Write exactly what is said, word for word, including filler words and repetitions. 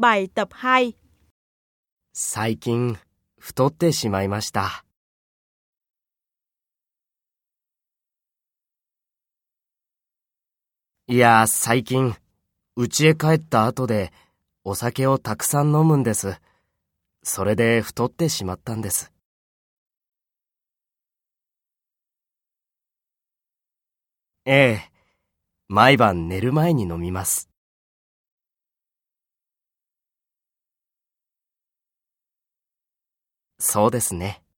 Bài tập hai. 最近太ってしまいました。いや、最近家へ帰った後でお酒をたくさん飲むんです。それで太ってしまったんです。ええ、毎晩寝る前に飲みます。そうですね。